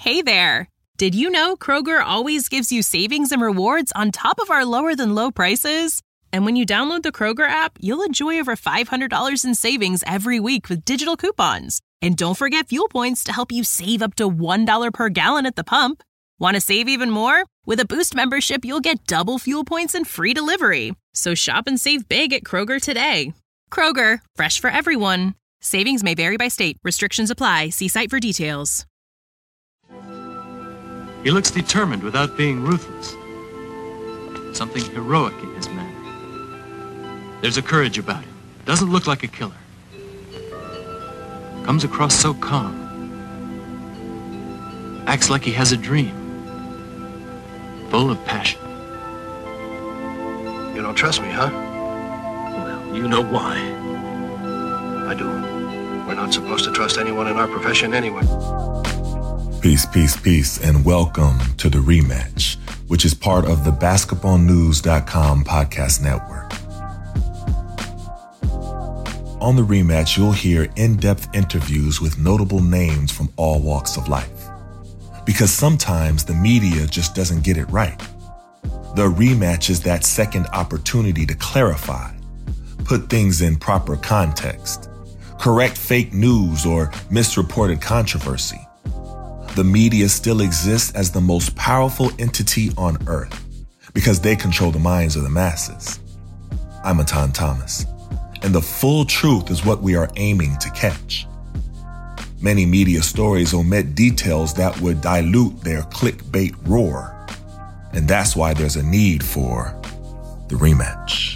Hey there! Did you know Kroger always gives you savings and rewards on top of our lower-than-low prices? And when you download the Kroger app, you'll enjoy over $500 in savings every week with digital coupons. And don't forget fuel points to help you save up to $1 per gallon at the pump. Want to save even more? With a Boost membership, you'll get double fuel points and free delivery. So shop and save big at Kroger today. Kroger, fresh for everyone. Savings may vary by state. Restrictions apply. See site for details. He looks determined without being ruthless. Something heroic in his manner. There's a courage about him. Doesn't look like a killer. Comes across so calm. Acts like he has a dream. Full of passion. You don't trust me, huh? Well, you know why. I do. We're not supposed to trust anyone in our profession anyway. Peace, peace, peace, and welcome to The Rematch, which is part of the BasketballNews.com podcast network. On The Rematch, you'll hear in-depth interviews with notable names from all walks of life. Because sometimes the media just doesn't get it right. The Rematch is that second opportunity to clarify, put things in proper context, correct fake news or misreported controversy. The media still exists as the most powerful entity on earth because they control the minds of the masses. I'm Matan Thomas, and the full truth is what we are aiming to catch. Many media stories omit details that would dilute their clickbait roar, and that's why there's a need for the rematch.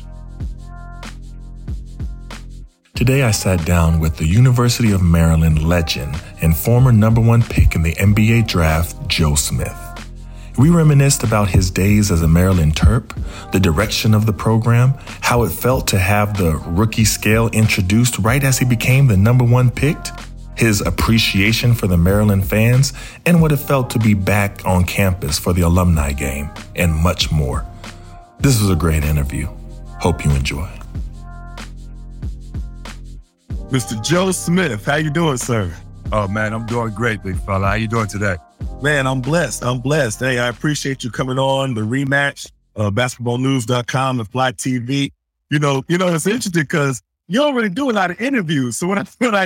Today I sat down with the University of Maryland legend and former number one pick in the NBA draft, Joe Smith. We reminisced about his days as a Maryland Terp, the direction of the program, how it felt to have the rookie scale introduced right as he became the number one picked, his appreciation for the Maryland fans, and what it felt to be back on campus for the alumni game, and much more. This was a great interview. Hope you enjoy. Mr. Joe Smith, how you doing, sir? Oh, man, I'm doing great, big fella. How you doing today? Man, I'm blessed. Hey, I appreciate you coming on The Rematch, BasketballNews.com, and Fly TV. You know, it's interesting because you don't really do a lot of interviews. So when I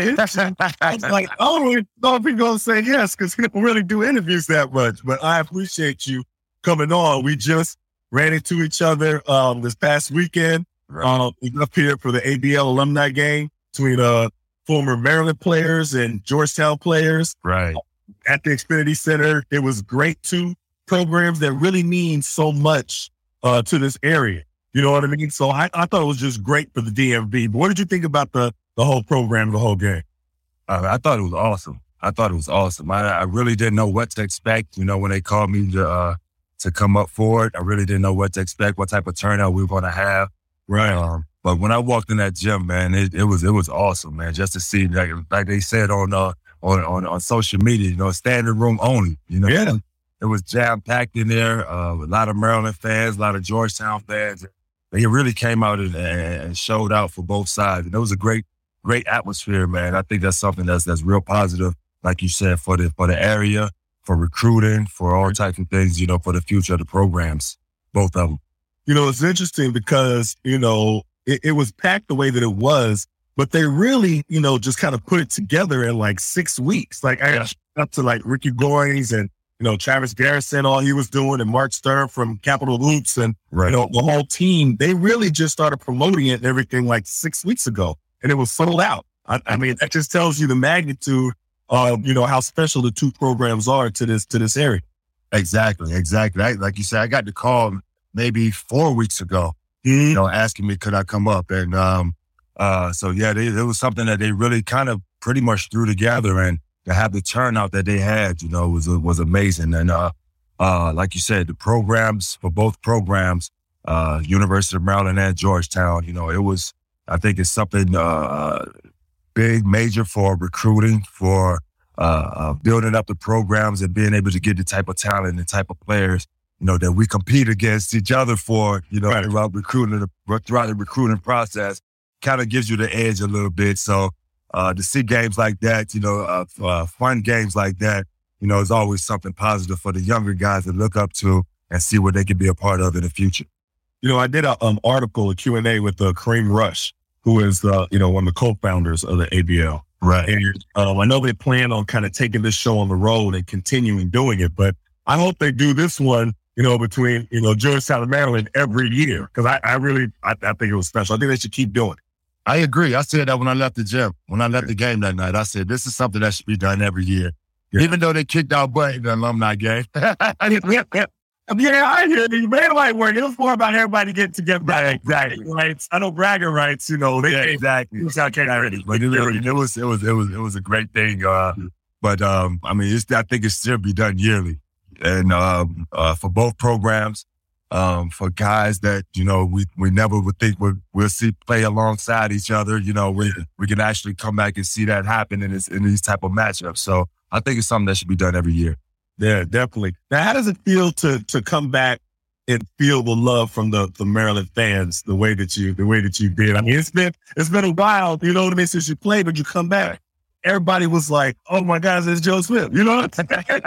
was like, I don't really know if you're going to say yes because you don't really do interviews that much. But I appreciate you coming on. We just ran into each other this past weekend. Right. We up here for the ABL alumni game between former Maryland players and Georgetown players. Right. At the Xfinity Center. It was great. Two programs that really mean so much to this area. You know what I mean? So I thought it was just great for the DMV. But what did you think about the whole program, the whole game? I thought it was awesome. I really didn't know what to expect. You know, when they called me to come up for it, I really didn't know what to expect, what type of turnout we were going to have. Right. But when I walked in that gym, man, it was awesome, man. Just to see, like they said on social media, you know, standing room only. You know, yeah. It was jam packed in there. A lot of Maryland fans, a lot of Georgetown fans. They really came out and showed out for both sides, and it was a great atmosphere, man. I think that's something that's real positive, like you said, for the area, for recruiting, for all types of things, you know, for the future of the programs, both of them. You know, it's interesting because, you know, it was packed the way that it was, but they really, you know, just kind of put it together in like 6 weeks. Like I got up to like Ricky Goings and, you know, Travis Garrison, all he was doing, and Mark Stern from Capital Hoops and, you know, the whole team. They really just started promoting it and everything like 6 weeks ago, and it was sold out. I mean, that just tells you the magnitude of, you know, how special the two programs are to this area. Exactly. Like you said, I got the call maybe 4 weeks ago, you know, asking me, could I come up? And so, yeah, it was something that they really kind of pretty much threw together, and to have the turnout that they had, you know, was amazing. And like you said, the programs, for both programs, University of Maryland and Georgetown, you know, I think it's something big, major for recruiting, for building up the programs and being able to get the type of talent and type of players, you know, that we compete against each other for, you know, throughout the recruiting process, kind of gives you the edge a little bit. So to see games like that, you know, fun games like that, it's always something positive for the younger guys to look up to and see what they can be a part of in the future. I did an article, a Q&A with Kareem Rush, who is, one of the co-founders of the ABL. Right. And I know they plan on kind of taking this show on the road and continuing doing it, but I hope they do this one, between, Georgetown and Maryland every year. Because I think it was special. I think they should keep doing it. I agree. I said that when I left the gym, when I left the game that night, I said, this is something that should be done every year. Yeah. Even though they kicked our butt in the alumni game. Yeah, I hear you. Man, like work. It was more about everybody getting together. Right, exactly. Rights. I know bragging rights. Exactly. But it was a great thing. But I think it should be done yearly, and for both programs, for guys that we never would think we'll see play alongside each other. We can actually come back and see that happen in these type of matchups. So I think it's something that should be done every year. Yeah, definitely. Now, how does it feel to come back and feel the love from the Maryland fans the way that you did? I mean, it's been a while, since you played, but you come back. Everybody was like, "Oh my gosh, it's Joe Smith." That's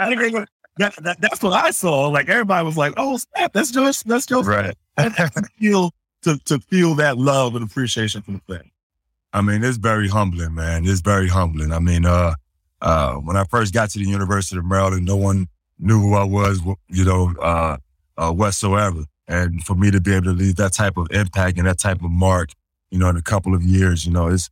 what I saw. Like everybody was like, "Oh snap, that's Joe Smith." Right. How does it feel to feel that love and appreciation from the fans? I mean, it's very humbling, man. It's very humbling. I mean, when I first got to the University of Maryland, no one knew who I was, whatsoever. And for me to be able to leave that type of impact and that type of mark, in a couple of years,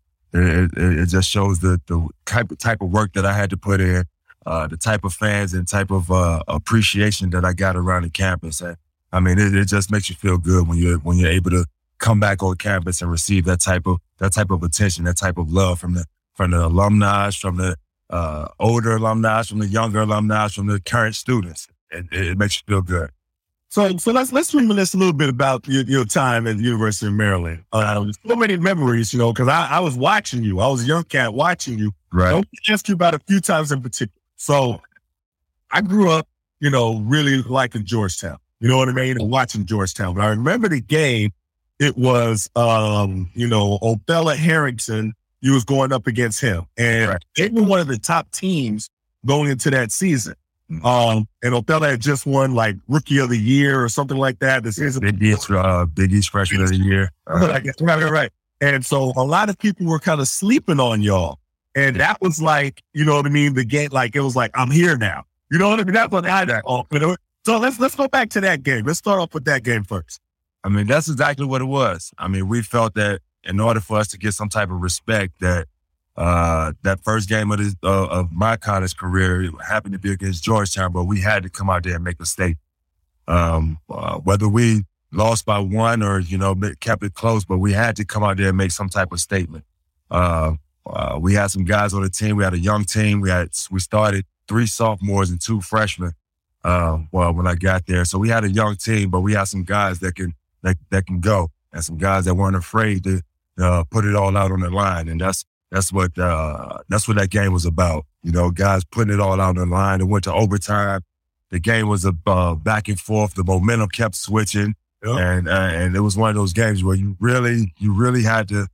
it just shows the type of work that I had to put in, the type of fans and type of appreciation that I got around the campus. And I mean, it just makes you feel good when you're able to come back on campus and receive that type of attention, that type of love from the alumni, from the older alumni, from the younger alumni, from the current students. It makes you feel good. So let's reminisce a little bit about your time at the University of Maryland. So many memories, because I was watching you. I was a young cat watching you. Right. I want to ask you about a few times in particular. So I grew up, really liking Georgetown. You know what I mean? And watching Georgetown. But I remember the game. It was, Othella Harrington. You was going up against him. And right. They were one of the top teams going into that season. And Othella had just won like Rookie of the Year or something like that. This is Big East Freshman of the Year. Right. And so a lot of people were kind of sleeping on y'all. And that was like, the game, like, it was like, I'm here now. You know what I mean? That's what I know. So let's go back to that game. Let's start off with that game first. I mean, that's exactly what it was. I mean, we felt that in order for us to get some type of respect, that that first game of my college career happened to be against Georgetown, but we had to come out there and make a statement. Whether we lost by one or, kept it close, but we had to come out there and make some type of statement. We had some guys on the team. We had a young team. We started 3 sophomores and 2 freshmen. When I got there, so we had a young team, but we had some guys that can go, and some guys that weren't afraid to put it all out on the line, and that's what that game was about. Guys putting it all out on the line. It went to overtime. The game was back and forth. The momentum kept switching, and it was one of those games where you really had to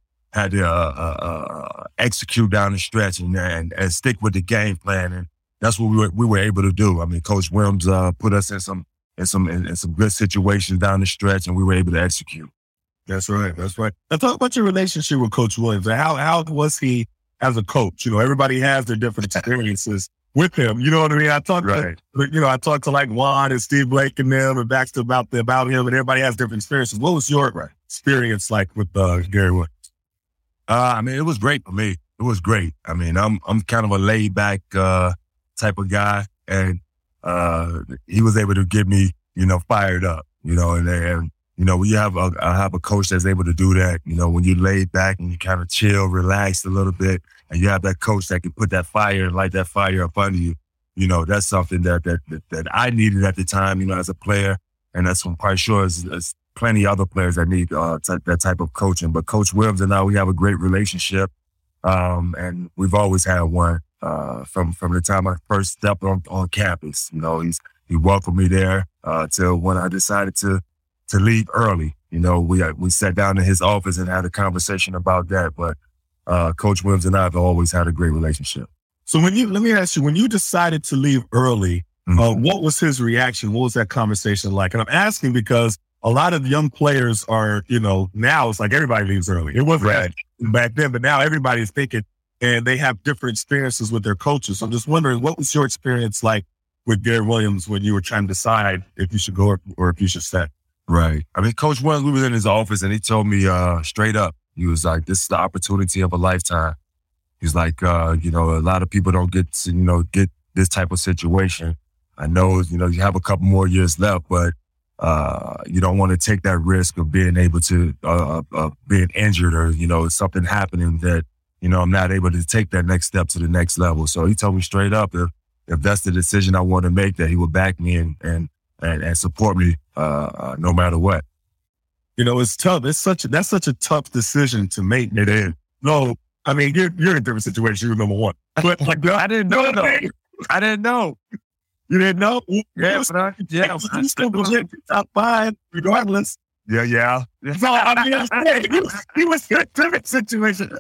execute down the stretch and stick with the game plan, and that's what we were able to do. I mean, Coach Williams put us in some good situations down the stretch, and we were able to execute. That's right. Now talk about your relationship with Coach Williams. How was he as a coach? Everybody has their different experiences with him. You know what I mean? I talked to like Juan and Steve Blake and them and Baxter about him, and everybody has different experiences. What was your experience like with Gary Williams? I mean, it was great for me. It was great. I mean, I'm kind of a laid back type of guy, and he was able to get me, fired up, and when you have a coach that's able to do that, when you laid back and you kind of chill, relax a little bit, and you have that coach that can put that fire and light that fire up under you, that's something that I needed at the time, as a player, and that's I'm quite sure is plenty of other players that need that type of coaching. But Coach Williams and I, we have a great relationship, and we've always had one. From the time I first stepped on campus, he welcomed me there till when I decided to leave early. We sat down in his office and had a conversation about that. But Coach Williams and I have always had a great relationship. So let me ask you, when you decided to leave early, what was his reaction? What was that conversation like? And I'm asking because a lot of young players are, now it's like everybody leaves early. It wasn't right back then, but now everybody's thinking, and they have different experiences with their coaches. So I'm just wondering, what was your experience like with Gary Williams when you were trying to decide if you should go or if you should stay? Right. I mean, Coach Williams, we were in his office and he told me straight up, he was like, this is the opportunity of a lifetime. He's like, a lot of people don't get to, get this type of situation. I know, you have a couple more years left, but you don't want to take that risk of being able to, being injured or, something happening that, I'm not able to take that next step to the next level. So he told me straight up, if that's the decision I want to make, that he would back me and support me, no matter what. It's tough. That's such a tough decision to make. It is. No, I mean, you're in a different situation. You're number one. But like, I didn't know. I didn't know. You didn't know? Yeah, you still legit top 5 regardless. Yeah. So, I mean, he was in a different situation.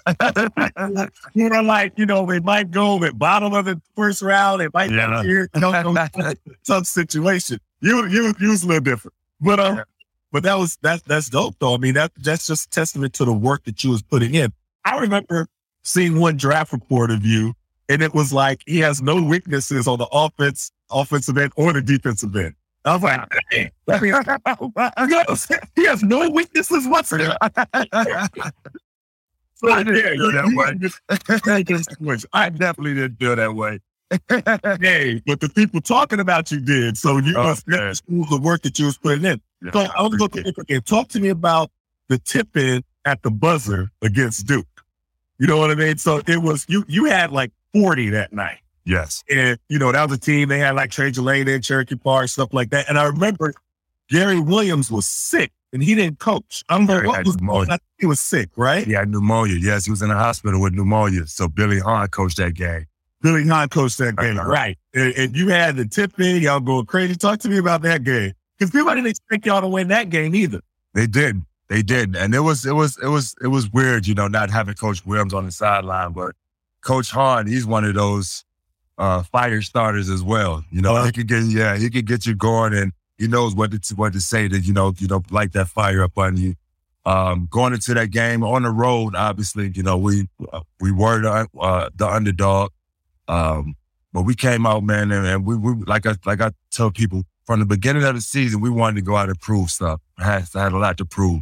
They might go at bottom of the first round. They might not here. Tough situation. You was a little different. But that's dope though. I mean, that's just a testament to the work that you was putting in. I remember seeing one draft report of you, and it was like he has no weaknesses on the offensive end or the defensive end. I was like, hey, he has no weaknesses whatsoever. So, I didn't feel that way. I definitely didn't feel that way. Hey, but the people talking about you did. So you must have the work that you was putting in. Yeah, so I was looking again. Talk to me about the tip-in at the buzzer against Duke. You know what I mean? So it was, you had like 40 that night. Yes. And, that was a team. They had like Trey Jelane in Cherokee Park, stuff like that. And I remember Gary Williams was sick and he didn't coach. I don't know what was going on. He was sick, right? He had pneumonia. Yes, he was in the hospital with pneumonia. So Billy Hahn coached that game. Right. And you had the tip in, y'all going crazy. Talk to me about that game. Because people didn't expect y'all to win that game either. They did. And it was weird, not having Coach Williams on the sideline, but Coach Hahn, he's one of those fire starters as well. He could get you going, and he knows what to say to, light that fire up on you. Going into that game on the road, obviously, we were the underdog. But we came out, man, and we like I tell people from the beginning of the season, we wanted to go out and prove stuff. I had a lot to prove.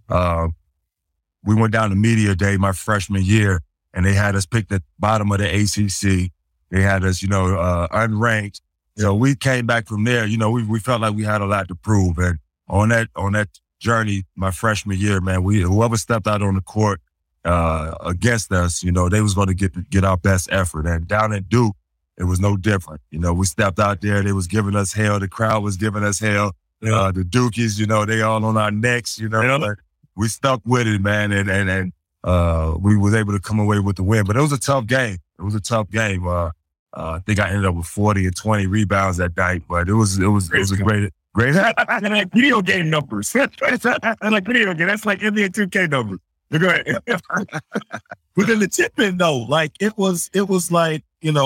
We went down to media day my freshman year, and they had us pick the bottom of the ACC. They had us, unranked. We came back from there. We felt like we had a lot to prove, and on that journey, my freshman year, man, whoever stepped out on the court against us, they was going to get our best effort. And down at Duke, it was no different. We stepped out there. They was giving us hell. The crowd was giving us hell. The Dukies, they all on our necks. But we stuck with it, man, and we was able to come away with the win. But it was a tough game. I think I ended up with 40 and 20 rebounds that night. But it was a great. I like video game numbers. I like video game. That's like NBA 2K numbers. Go ahead. But then the tip-in though, like it was like,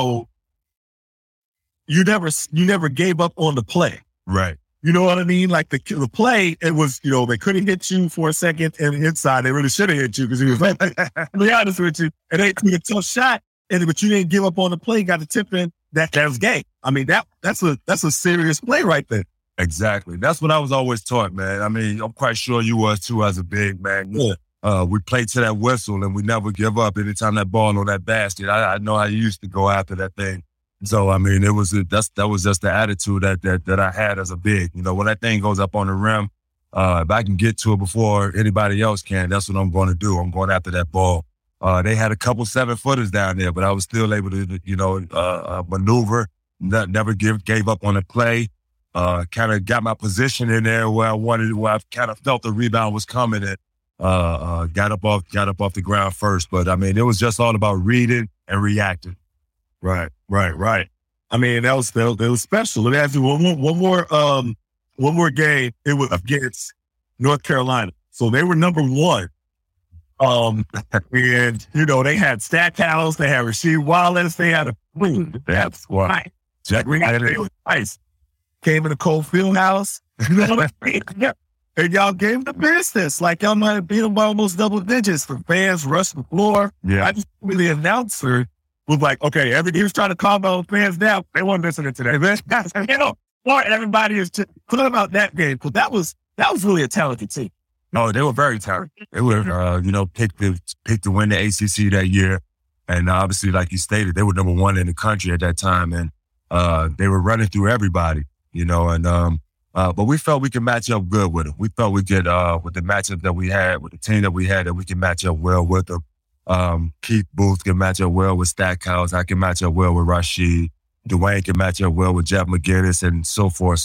you never gave up on the play. Right. You know what I mean? Like the play, it was, they couldn't hit you for a second and inside. They really should have hit you because he was like, to be honest with you, and they took a tough shot, but you didn't give up on the play, got the tip-in. That was game. I mean, that's a serious play right there. Exactly. That's what I was always taught, man. I mean, I'm quite sure you was too as a big man. Yeah. We played to that whistle and we never give up. Anytime that ball on that basket, I know I used to go after that thing. So, I mean, that was just the attitude that I had as a big. When that thing goes up on the rim, if I can get to it before anybody else can, that's what I'm going to do. I'm going after that ball. They had a couple 7-footers down there, but I was still able to, maneuver, never gave up on the play. Kind of got my position in there where I kind of felt the rebound was coming and got up off the ground first. But I mean, it was just all about reading and reacting. Right. I mean, that was special. Let me ask you one more game. It was against North Carolina. So they were number 1. And, they had Stackhouse, they had Rasheed Wallace, they had that's why. Jack Rice came in the Cole Fieldhouse. And y'all gave the business. Like, y'all might have beat them by almost double digits for fans rushing the floor. Yeah. I just the announcer was like, okay, he was trying to calm those fans down. They weren't listening to that. Everybody is just put about that game. Because that was really a talented team. Oh, they were very talented. They were, picked to win the ACC that year. And obviously, like you stated, they were number one in the country at that time. And they were running through everybody, but we felt we could match up good with them. We felt we could, with the matchup that we had, with the team that we had, that we could match up well with them. Keith Booth can match up well with Stackhouse. I can match up well with Rasheed. Dwayne can match up well with Jeff McGinnis, and so forth.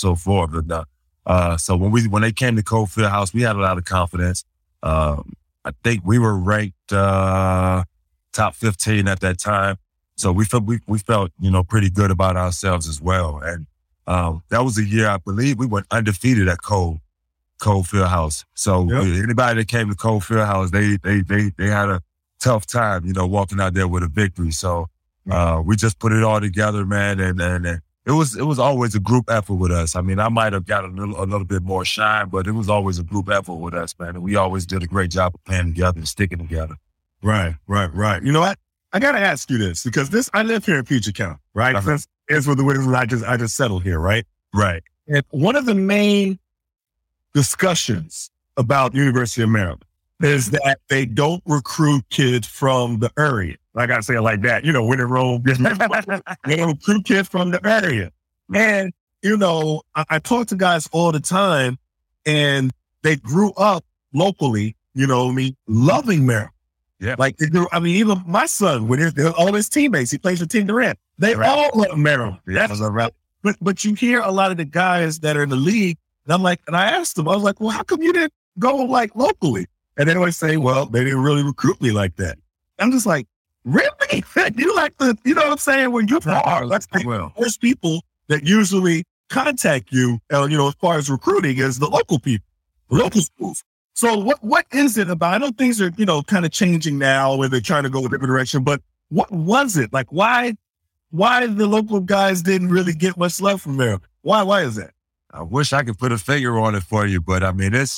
And, so when they came to Cole Fieldhouse, we had a lot of confidence. I think we were ranked top 15 at that time. So we felt pretty good about ourselves as well. And that was a year, I believe, we went undefeated at Cole Fieldhouse. So anybody that came to Cole Fieldhouse, they had a tough time, walking out there with a victory. So we just put it all together, man, and it was always a group effort with us. I mean, I might have got a little bit more shine, but it was always a group effort with us, man. And we always did a great job of playing together and sticking together. Right. You know what? I got to ask you this, because I live here in Puget County, right? Uh-huh. It's with the Wizards. I just settled here, right? Right. And one of the main discussions about University of Maryland is that they don't recruit kids from the area. I got to say it like that. When in Rome, they don't recruit kids from the area. And, I talk to guys all the time, and they grew up locally, loving Maryland. Yeah. Like, even my son, when all his teammates, he plays for Team Durant. They all love Maryland. That's right. But you hear a lot of the guys that are in the league, and I asked them, I was like, well, how come you didn't go locally? And they always say, well, they didn't really recruit me like that. I'm just like, really? You like you know what I'm saying? When you are, most people that usually contact you, as far as recruiting is the local people, local schools. So what is it about? I know things are, kind of changing now when they're trying to go a different direction, but what was it? Like, why the local guys didn't really get much love from there? Why is that? I wish I could put a finger on it for you, but I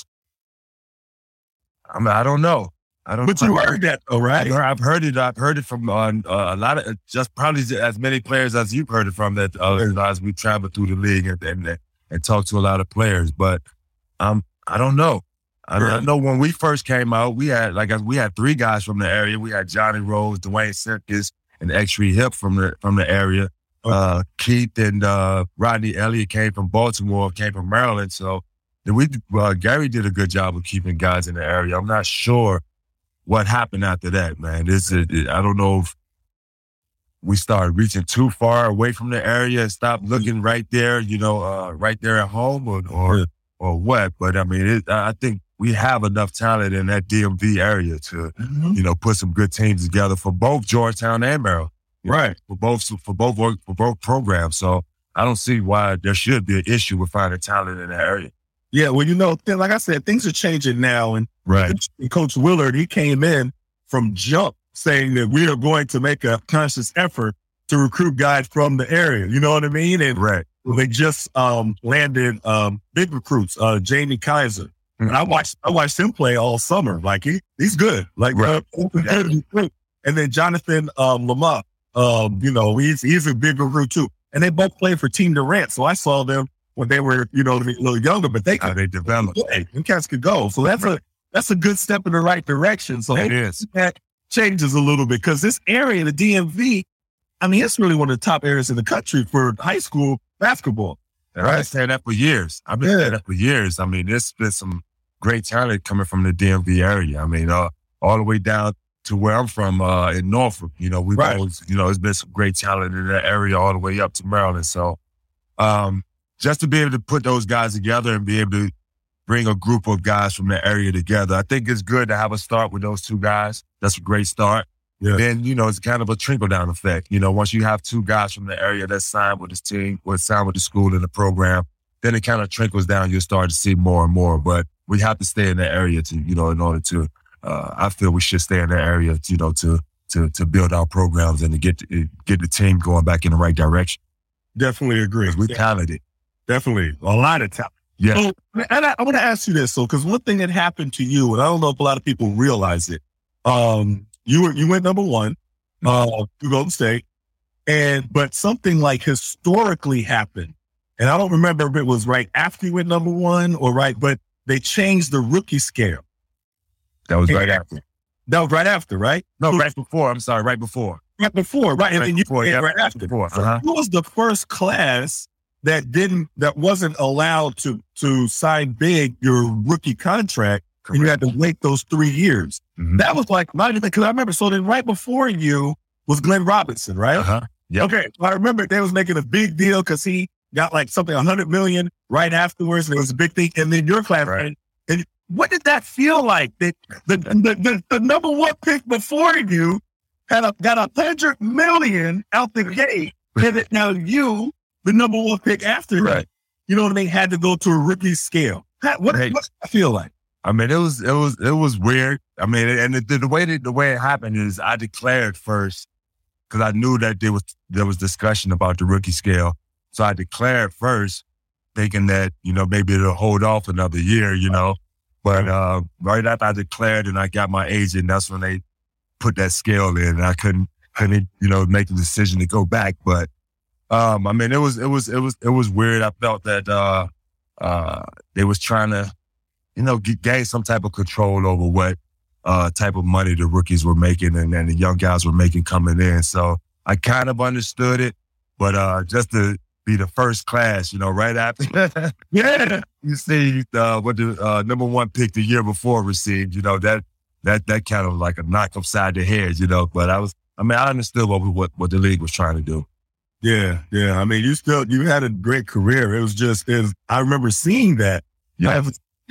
don't know. But you heard that though, right? I've heard it. I've heard it from a lot of, just probably as many players as you've heard it from, that as we travel through the league and talk to a lot of players. But I don't know. I know when we first came out, we had three guys from the area. We had Johnny Rose, Dwayne Sirkis, and X-Tree Hip from the area. Okay. Keith and Rodney Elliott came from Baltimore, came from Maryland. So Gary did a good job of keeping guys in the area. I'm not sure what happened after that, man. I don't know if we started reaching too far away from the area and stopped looking right there, right there at home or what. But I think we have enough talent in that DMV area to, put some good teams together for both Georgetown and Maryland. Right. For both programs. So I don't see why there should be an issue with finding talent in that area. Yeah, well, like I said, things are changing now. And Coach Willard, he came in from jump saying that we are going to make a conscious effort to recruit guys from the area. You know what I mean? And they just landed big recruits, Jamie Kaiser. And I watched him play all summer. Like he's good. Like and then Jonathan Lamont, he's a big recruit too. And they both played for Team Durant. So I saw them when they were, a little younger, but they developed. Them cats could go. So that's a good step in the right direction. So it is. That changes a little bit, because this area, the DMV, it's really one of the top areas in the country for high school basketball. And I've been saying that for years. There's been some great talent coming from the DMV area. All the way down to where I'm from in Norfolk. We've always, there's been some great talent in that area all the way up to Maryland. So just to be able to put those guys together and be able to bring a group of guys from the area together, I think it's good to have a start with those two guys. That's a great start. Yeah. Then, it's kind of a trickle-down effect. Once you have two guys from the area that signed with this team, or signed with the school and the program, then it kind of trickles down. You'll start to see more and more. But we have to stay in the area to, in order to I feel we should stay in that area, you know, to build our programs and to get the team going back in the right direction. Definitely agree. We're talented. Definitely. A lot of talent. Yeah. So, and I want to ask you this. So, because one thing that happened to you, and I don't know if a lot of people realize it, you went number one to Golden State, but something like historically happened. And I don't remember if it was right after you went number one or right, but they changed the rookie scale. That was right after. That was right after, right? No, right before. I'm sorry, right before. Right before, right? And then you before, yeah, right after. Before. So who was the first class that wasn't allowed to sign big your rookie contract? Correct. And you had to wait those 3 years. Mm-hmm. That was like, because I remember, so then right before you was Glenn Robinson, right? Uh-huh. Yep. Okay. I remember they was making a big deal because he got like something, 100 million right afterwards. And it was a big thing. And then your class, right. And what did that feel like? That the number one pick before you got 100 million out the gate. And now you, the number one pick after that, you know what I mean, had to go to a rookie scale. What did that feel like? I mean, it was weird. I mean, and the way it happened is I declared first because I knew that there was discussion about the rookie scale. So I declared first, thinking that, you know, maybe it'll hold off another year, you know. But right after I declared and I got my agent, that's when they put that scale in, and I couldn't, you know, make the decision to go back. But I mean, it was weird. I felt that they was trying to, you know, gain some type of control over what type of money the rookies were making and the young guys were making coming in. So I kind of understood it, but just to be the first class, you know, right after, yeah, you see what the number one pick the year before received, you know, that kind of like a knock upside the head, you know. But I understood what the league was trying to do. Yeah. I mean, you had a great career. It was I remember seeing that. Yeah.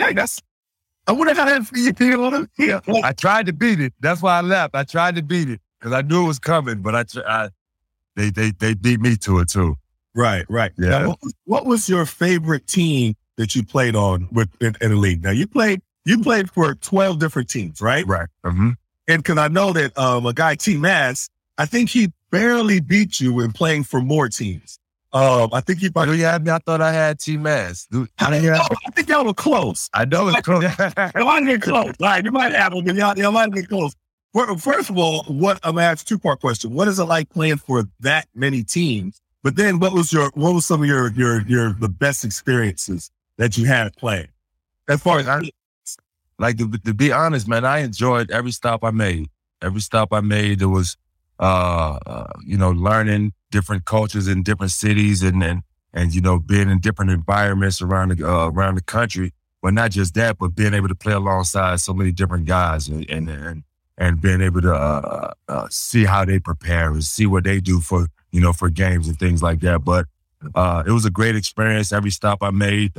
I wonder how that feels. Yeah. I tried to beat it. That's why I left. I tried to beat it because I knew it was coming, but they beat me to it too. Right. Yeah. Now, what was your favorite team that you played on in the league? Now you played for 12 different teams, right? Right. Mm-hmm. And because I know that a guy, T. Mass, I think he barely beat you in playing for more teams. I think he probably. Do you have me? I thought I had T. Mass. I think y'all were close. I know it's close. You might get close. All right, you might have them, but y'all might get close. First of all, I'm gonna ask a 2-part question. What is it like playing for that many teams? But then, what was some of the best experiences that you had playing? As far as like to be honest, man, I enjoyed every stop I made. Every stop I made, there was, you know, learning different cultures in different cities and you know, being in different environments around the country. But not just that, but being able to play alongside so many different guys and being able to see how they prepare and see what they do for games and things like that. But it was a great experience. Every stop I made,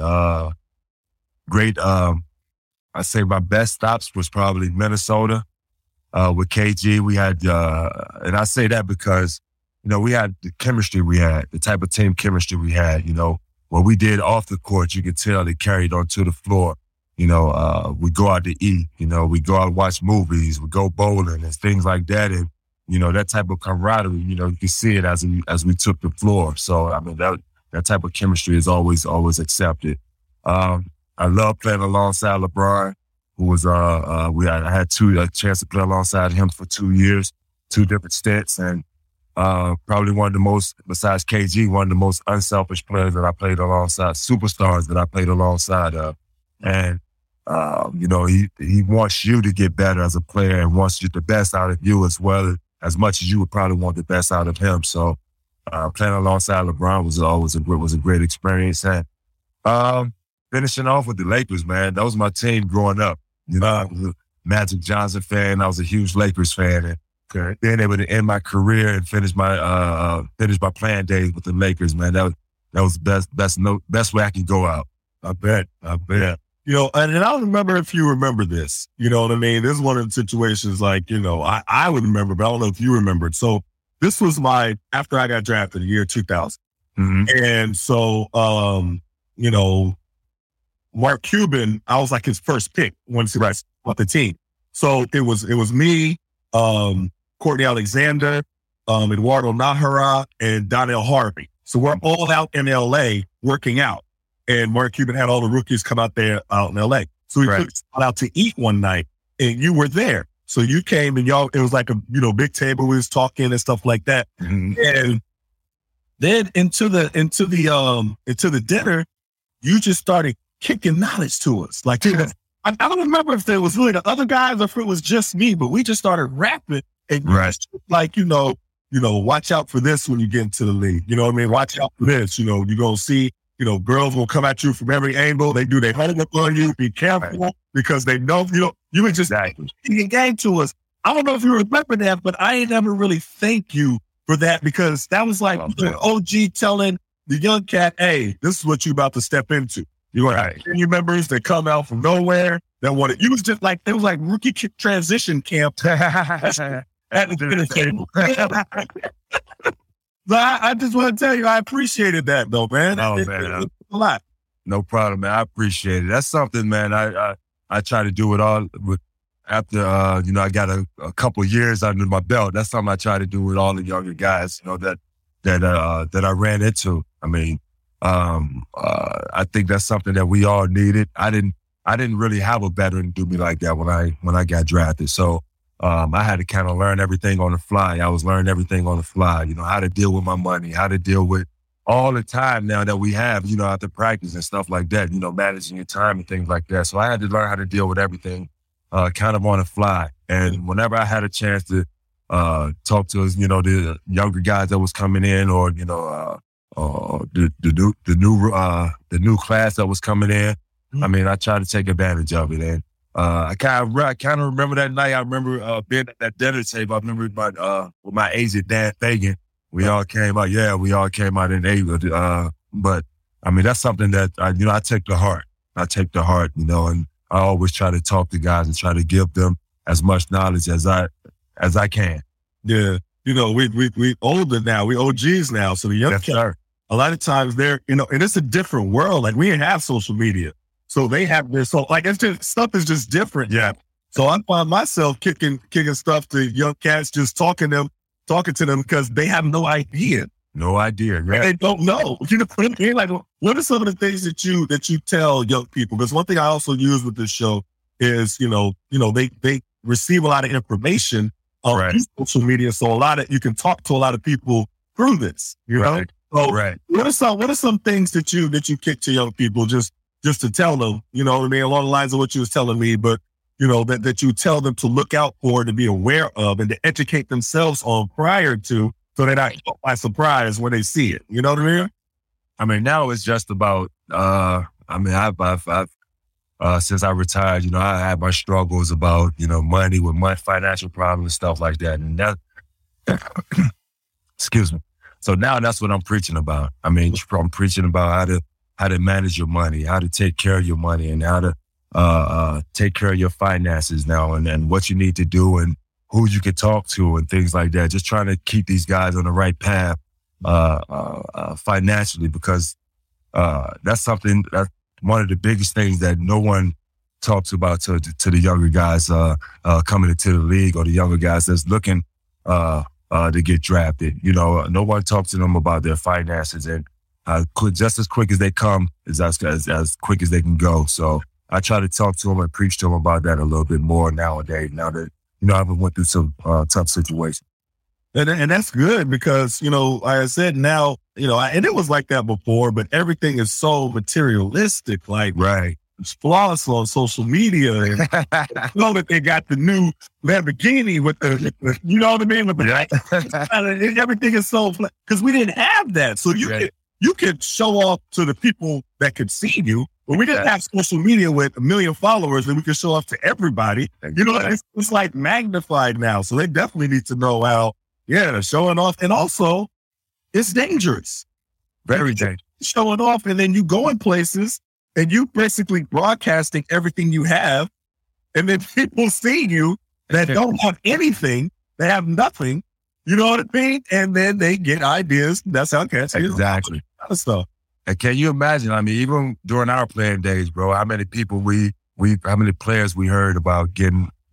great. I say my best stops was probably Minnesota with KG. We had, and I say that because, you know, we had the chemistry we had, the type of team chemistry we had, you know, what we did off the court, you could tell they carried onto the floor. You know, we go out to eat, you know, we go out and watch movies, we go bowling and things like that. And, you know, that type of camaraderie, you know, you can see it as we took the floor. So, I mean, that type of chemistry is always accepted. I love playing alongside LeBron, who was, I had a chance to play alongside him for 2 years, 2 different stints. And probably one of the most, besides KG, one of the most unselfish players that I played alongside, superstars that I played alongside of. And, you know, he wants you to get better as a player and wants you the best out of you as well, as much as you would probably want the best out of him. So playing alongside LeBron was a great experience. And finishing off with the Lakers, man, that was my team growing up. You know, I was a Magic Johnson fan. I was a huge Lakers fan. And being able to end my career and finish my playing days with the Lakers, man, that was the best way I could go out. I bet. You know, and I don't remember if you remember this. You know what I mean? This is one of the situations like, you know, I would remember, but I don't know if you remembered. So this was after I got drafted, the year 2000. Mm-hmm. And so, you know, Mark Cuban, I was like his first pick once he was on the team. So it was me, Courtney Alexander, Eduardo Nájera, and Donnell Harvey. So we're all out in LA working out. And Mark Cuban had all the rookies come out there out in LA. So we took out to eat one night, and you were there. So you came and y'all, it was like a, big table. We was talking and stuff like that. Mm-hmm. And then into the dinner, you just started kicking knowledge to us. Like, I don't remember if there was really the other guys or if it was just me, but we just started rapping and like, watch out for this when you get into the league. You know what I mean? Watch out for this. You're going to see, girls will come at you from every angle. They do their homework on you. Be careful because they know, you were just kicking game to us. I don't know if you remember that, but I ain't never really thank you for that because that was like the OG telling the young cat, hey, this is what you about to step into. You want senior members that come out from nowhere that wanted, you was just like, it was like rookie transition camp at the dinner table. So I just want to tell you, I appreciated that though, man. Oh, man. It a lot. No problem, man. I appreciate it. That's something, man. I try to do it all after, I got a couple of years under my belt. That's something I try to do with all the younger guys, that I ran into. I mean, I think that's something that we all needed. I didn't really have a veteran do me like that when I got drafted. So, I had to kind of learn everything on the fly. I was learning everything on the fly, how to deal with my money, how to deal with all the time now that we have, after practice and stuff like that, managing your time and things like that. So I had to learn how to deal with everything, kind of on the fly. And whenever I had a chance to, talk to, the younger guys that was coming in or, the new class that was coming in, I mean, I tried to take advantage of it. And, I kind of remember that night. I remember being at that dinner table. I remember with my agent Dan Fagan. We all came out. Yeah, we all came out and ate. But I mean, that's something that I take to heart. I take to heart, and I always try to talk to guys and try to give them as much knowledge as I can. Yeah, we older now. We OGs now. So the young kids, a lot of times they're and it's a different world. Like we didn't have social media. So they have this, so like it's just stuff is just different. Yeah. So I find myself kicking stuff to young cats, just talking to them because they have no idea. No idea. Yeah. They don't know. You know what I mean? Like, what are some of the things that you tell young people? Because one thing I also use with this show is, they receive a lot of information on social media. So you can talk to a lot of people through this. You know. So what are some things that you kick to young people just to tell them, along the lines of what you was telling me, but, that you tell them to look out for, to be aware of, and to educate themselves on prior to, so they're not caught by surprise when they see it. You know what I mean? I mean, now it's just about, I've since I retired, I had my struggles about, money with my financial problems and stuff like that. And that, excuse me. So now that's what I'm preaching about. I mean, I'm preaching about how to manage your money, how to take care of your money, and how to take care of your finances now, and what you need to do and who you can talk to and things like that. Just trying to keep these guys on the right path financially, because that's one of the biggest things that no one talks about to the younger guys coming into the league, or the younger guys that's looking to get drafted. No one talks to them about their finances, and just as quick as they come is as quick as they can go. So I try to talk to them and preach to them about that a little bit more nowadays, now that, I've went through some tough situations. And that's good because, like I said, now, and it was like that before, but everything is so materialistic, like it's flawless on social media. And that they got the new Lamborghini with the you know what I mean? With the, everything is so, because we didn't have that. So you could show off to the people that could see you, but we didn't have social media with 1 million followers and we could show off to everybody. It's like magnified now. So they definitely need to know how, showing off. And also, it's dangerous. Very dangerous. Showing off, and then you go in places and you basically broadcasting everything you have, and then people see you that don't have anything, they have nothing. You know what I mean? And then they get ideas. That's how cats exactly. Stuff. And can you imagine? I mean, even during our playing days, bro, how many people how many players we heard about getting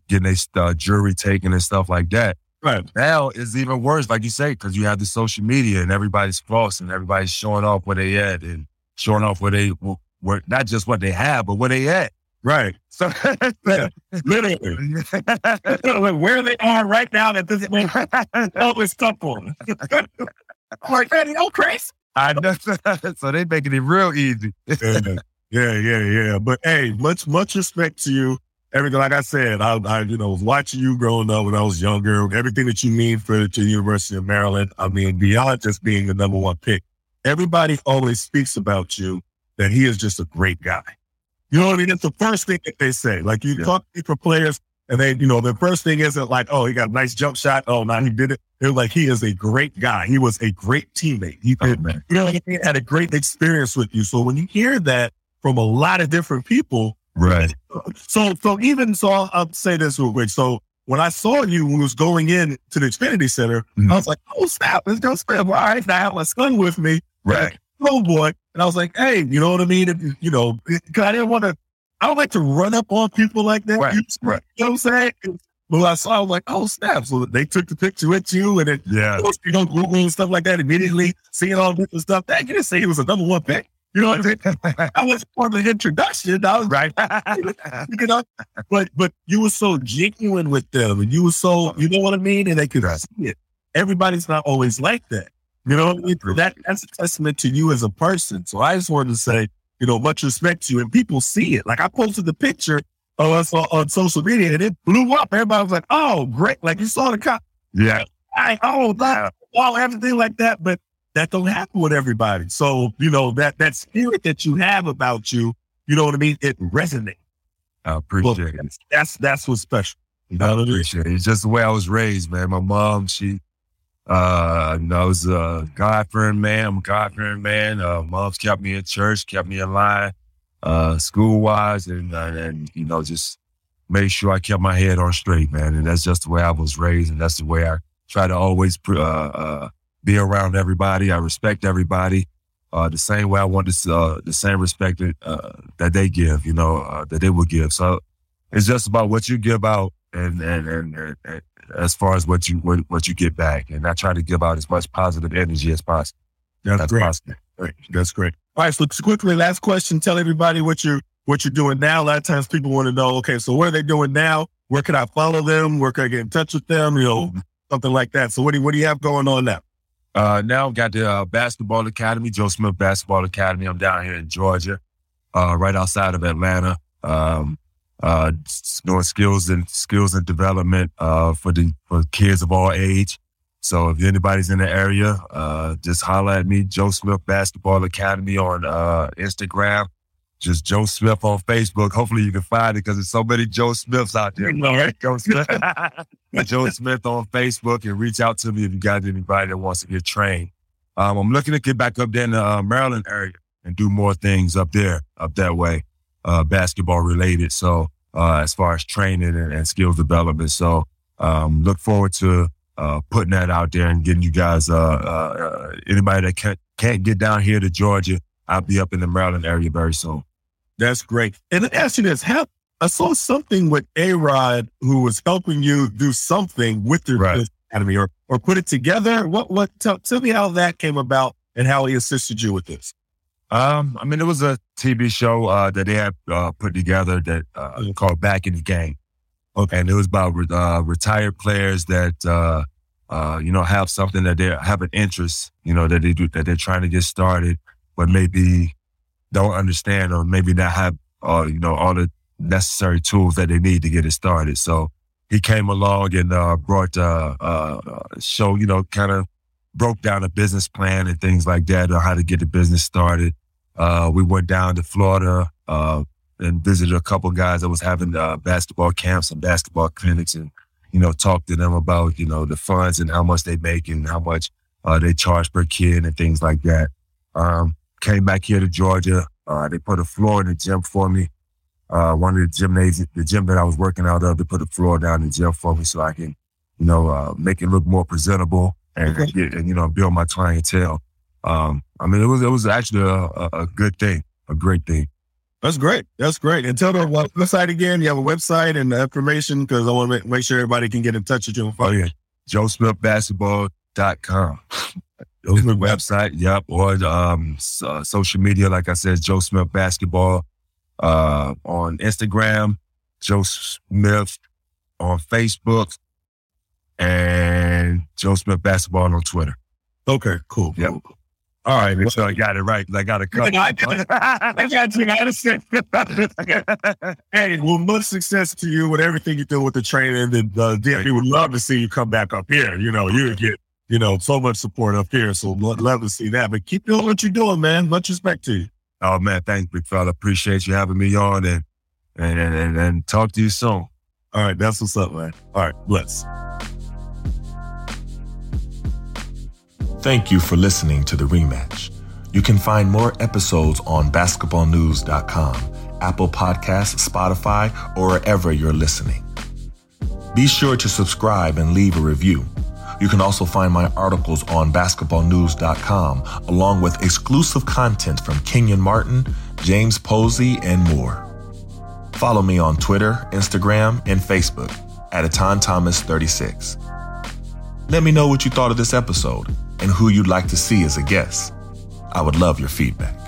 getting their jewelry taken and stuff like that. Right. Now it's even worse, like you say, because you have the social media and everybody's flossing, everybody's showing off where they at and showing off where not just what they have, but where they at. Right. So literally, where they are right now at this point, all this stuff on. Like, man, you crazy. I know. So they making it real easy. Yeah. But hey, much respect to you. Everything, like I said, I was watching you growing up when I was younger. Everything that you mean to the University of Maryland. I mean, beyond just being the number one pick, everybody always speaks about you that he is just a great guy. You know what I mean? It's the first thing that they say. Like you talk to different players, and they, the first thing isn't like, oh, he got a nice jump shot. Oh, no, he did it. They're like, he is a great guy. He was a great teammate. He had a great experience with you. So when you hear that from a lot of different people, right. So I'll say this real quick. So when I saw you when we was going in to the Xfinity Center, I was like, oh, snap, let's go spend. All right, now I have my son with me. Right. Oh, boy. And I was like, hey, you know what I mean? Because I don't like to run up on people like that. Right. You know what I'm saying? But I saw, I was like, oh, snap. So they took the picture with you and then, Google and stuff like that immediately, seeing all this stuff. That you didn't say he was a number one pick. You know what I'm saying? I was for the introduction. I was right. But you were so genuine with them, and you were so, you know what I mean? And they could see it. Everybody's not always like that. You know what I mean? That's a testament to you as a person. So I just wanted to say, much respect to you. And people see it. Like I posted the picture of us on social media, and it blew up. Everybody was like, oh, great. Like you saw the cop. Yeah. Everything like that. But that don't happen with everybody. So, that spirit that you have about you, you know what I mean? It resonates. I appreciate it. That's what's special. I appreciate it. It's just the way I was raised, man. My mom, she, was a God-fearing man. I'm a God-fearing man. Mom's kept me in church, kept me in line, school-wise, and just made sure I kept my head on straight, man. And that's just the way I was raised, and that's the way I try to always be around everybody. I respect everybody the same way I want the same respect that they give, that they will give. So it's just about what you give out and as far as what you get back. And I try to give out as much positive energy as possible. That's great. Possible. That's great. All right. So quickly, last question. Tell everybody what you're doing now. A lot of times people want to know, okay, so what are they doing now? Where can I follow them? Where can I get in touch with them? Something like that. So what do you have going on now? Now I've got the basketball academy, Joe Smith Basketball Academy. I'm down here in Georgia, right outside of Atlanta. Doing skills and development for kids of all age. So if anybody's in the area, just holler at me, Joe Smith Basketball Academy on Instagram. Just Joe Smith on Facebook. Hopefully you can find it because there's so many Joe Smiths out there. All right. Joe Smith on Facebook, and reach out to me if you got anybody that wants to get trained. I'm looking to get back up there in the Maryland area and do more things up there, up that way, basketball related. So as far as training and skills development. So look forward to putting that out there and getting you guys, anybody that can't get down here to Georgia, I'll be up in the Maryland area very soon. That's great. And let me ask you this. I saw something with A-Rod who was helping you do something with your academy or put it together. Tell me how that came about and how he assisted you with this. It was a TV show that they had put together that called Back in the Game. Okay. And it was about retired players that, have something that they have an interest, that they do, that they're trying to get started, but maybe don't understand or maybe not have, all the necessary tools that they need to get it started. So he came along and brought a show, kind of broke down a business plan and things like that on how to get the business started. We went down to Florida and visited a couple guys that was having basketball camps and basketball clinics and, talked to them about, the funds and how much they make and how much they charge per kid and things like that. Came back here to Georgia. They put a floor in the gym for me. One of the gym that I was working out of, they put a floor down in the gym for me so I can, make it look more presentable and build my clientele. It was actually a good thing, a great thing. That's great. That's great. And tell them what website again. You have a website and the information because I want to make sure everybody can get in touch with you. Oh, yeah. JoeSmithBasketball.com. Joe Smith website. Yep. Or social media, like I said, Joe Smith Basketball on Instagram, Joe Smith on Facebook, and Joe Smith Basketball on Twitter. Okay, cool. Yep. Cool. All right. So I got it right. I got to cut. I got you. I understand. Hey, well, much success to you with everything you do with the training. And DFB would love to see you come back up here. You know, you get, so much support up here. So love to see that. But keep doing what you're doing, man. Much respect to you. Oh, man. Thanks, big fella. Appreciate you having me on and talk to you soon. All right. That's what's up, man. All right. Bless. Thank you for listening to The Rematch. You can find more episodes on basketballnews.com, Apple Podcasts, Spotify, or wherever you're listening. Be sure to subscribe and leave a review. You can also find my articles on basketballnews.com, along with exclusive content from Kenyon Martin, James Posey, and more. Follow me on Twitter, Instagram, and Facebook at AtonThomas36. Let me know what you thought of this episode and who you'd like to see as a guest. I would love your feedback.